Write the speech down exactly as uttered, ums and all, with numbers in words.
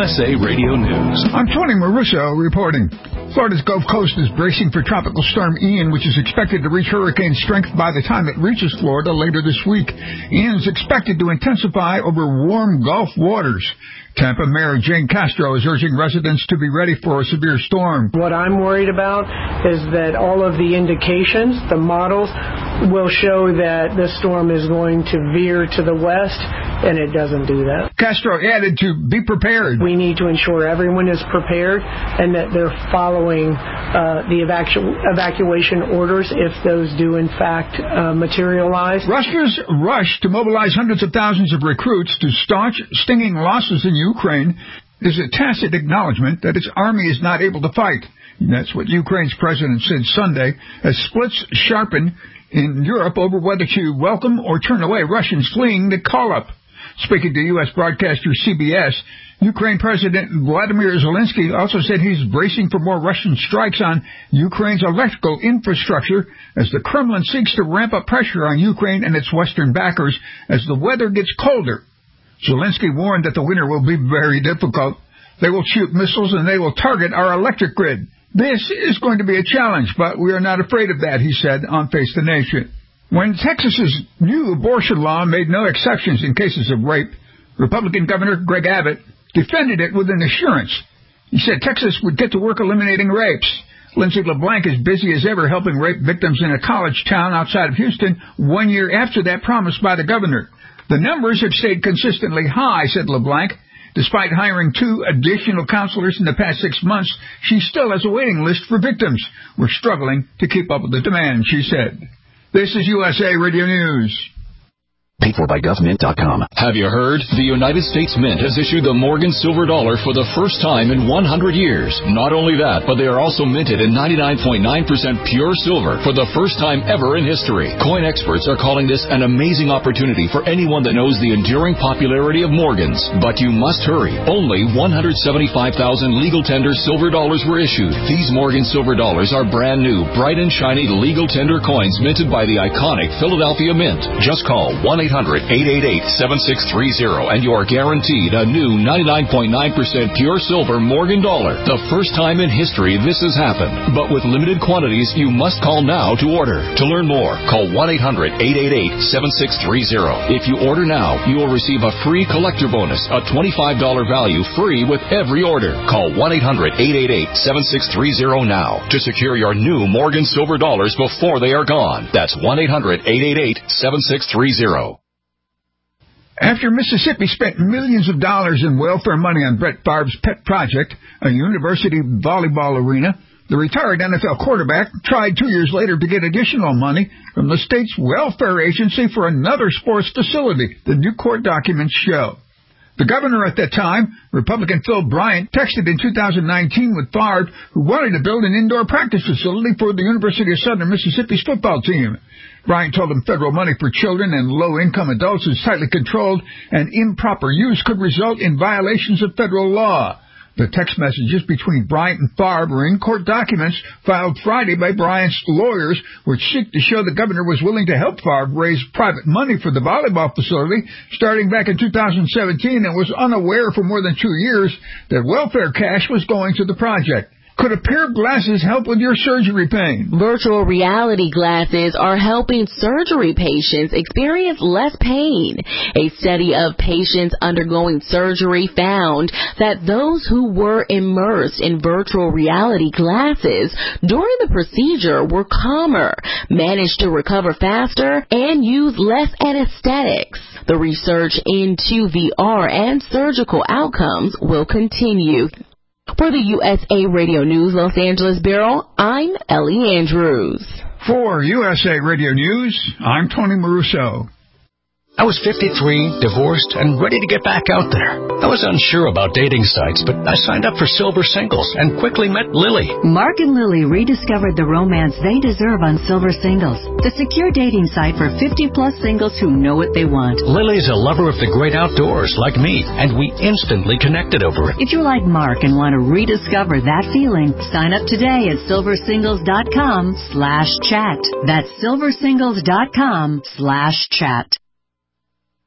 S A Radio News. I'm Tony Maruso reporting. Florida's Gulf Coast is bracing for Tropical Storm Ian, which is expected to reach hurricane strength by the time it reaches Florida later this week. Ian is expected to intensify over warm Gulf waters. Tampa Mayor Jane Castro is urging residents to be ready for a severe storm. What I'm worried about is that all of the indications, the models, will show that the storm is going to veer to the west, and it doesn't do that. Castro added to be prepared. We need to ensure everyone is prepared and that they're following uh, the evacu- evacuation orders if those do, in fact, uh, materialize. Russia's rush to mobilize hundreds of thousands of recruits to staunch stinging losses in Ukraine is a tacit acknowledgement that its army is not able to fight. That's what Ukraine's president said Sunday as splits sharpen in Europe over whether to welcome or turn away Russians fleeing the call-up. Speaking to U S broadcaster C B S, Ukraine President Vladimir Zelensky also said he's bracing for more Russian strikes on Ukraine's electrical infrastructure as the Kremlin seeks to ramp up pressure on Ukraine and its Western backers as the weather gets colder. Zelensky warned that the winter will be very difficult. They will shoot missiles and they will target our electric grid. This is going to be a challenge, but we are not afraid of that, he said on Face the Nation. When Texas's new abortion law made no exceptions in cases of rape, Republican Governor Greg Abbott defended it with an assurance. He said Texas would get to work eliminating rapes. Lindsay LeBlanc is busy as ever helping rape victims in a college town outside of Houston one year after that promise by the governor. The numbers have stayed consistently high, said LeBlanc. Despite hiring two additional counselors in the past six months, she still has a waiting list for victims. We're struggling to keep up with the demand, she said. This is U S A Radio News. Paid for by government dot com. Have you heard? The United States Mint has issued the Morgan Silver Dollar for the first time in one hundred years. Not only that, but they are also minted in ninety-nine point nine percent pure silver for the first time ever in history. Coin experts are calling this an amazing opportunity for anyone that knows the enduring popularity of Morgans. But you must hurry. Only one hundred seventy-five thousand legal tender silver dollars were issued. These Morgan Silver Dollars are brand new, bright and shiny legal tender coins minted by the iconic Philadelphia Mint. Just call one eight hundred, eight eight eight, seven six three zero and you are guaranteed a new ninety-nine point nine percent pure silver Morgan dollar. The first time in history this has happened. But with limited quantities, you must call now to order. To learn more, call one eight hundred, eight eight eight, seven six three zero. If you order now, you will receive a free collector bonus, a twenty-five dollars value free with every order. Call one eight hundred, eight eight eight, seven six three zero now to secure your new Morgan Silver Dollars before they are gone. That's one eight hundred, eight eight eight, seven six three zero. After Mississippi spent millions of dollars in welfare money on Brett Favre's pet project, a university volleyball arena, the retired N F L quarterback tried two years later to get additional money from the state's welfare agency for another sports facility, the new court documents show. The governor at that time, Republican Phil Bryant, texted in two thousand nineteen with Favre, who wanted to build an indoor practice facility for the University of Southern Mississippi's football team. Bryant told him federal money for children and low-income adults is tightly controlled, and improper use could result in violations of federal law. The text messages between Bryant and Favre were in court documents filed Friday by Bryant's lawyers, which seek to show the governor was willing to help Favre raise private money for the volleyball facility starting back in two thousand seventeen and was unaware for more than two years that welfare cash was going to the project. Could a pair of glasses help with your surgery pain? Virtual reality glasses are helping surgery patients experience less pain. A study of patients undergoing surgery found that those who were immersed in virtual reality glasses during the procedure were calmer, managed to recover faster, and use less anesthetics. The research into V R and surgical outcomes will continue. For the U S A Radio News Los Angeles Bureau, I'm Ellie Andrews. For U S A Radio News, I'm Tony Maruso. I was fifty-three, divorced, and ready to get back out there. I was unsure about dating sites, but I signed up for Silver Singles and quickly met Lily. Mark and Lily rediscovered the romance they deserve on Silver Singles, the secure dating site for fifty-plus singles who know what they want. Lily's a lover of the great outdoors like me, and we instantly connected over it. If you're like Mark and want to rediscover that feeling, sign up today at silversingles.com slash chat. That's silversingles.com slash chat.